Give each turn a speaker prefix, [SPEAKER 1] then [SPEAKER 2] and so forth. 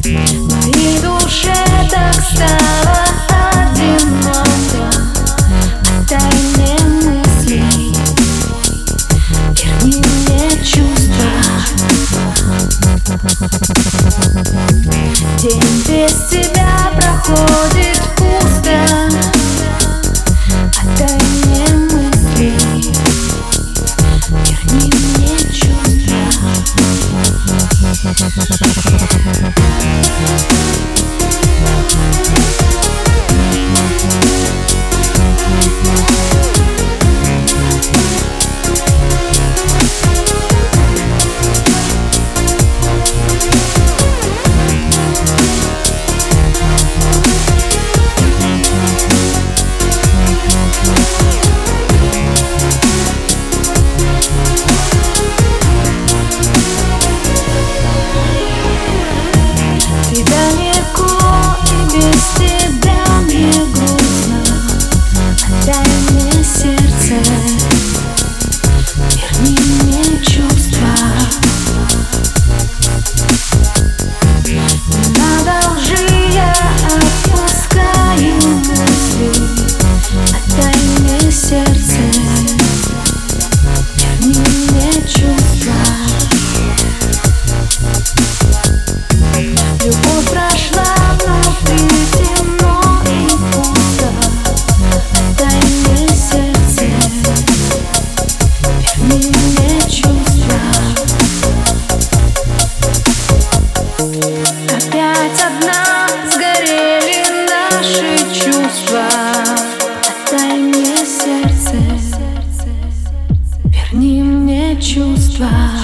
[SPEAKER 1] Моей душе так стало одиноко, отдай мне мысли, верни мне чувства. День без тебя проходит пусто, отдай мне мысли, верни мне чувства. Опять одна сгорели наши чувства. Отдай мне сердце, верни мне чувства.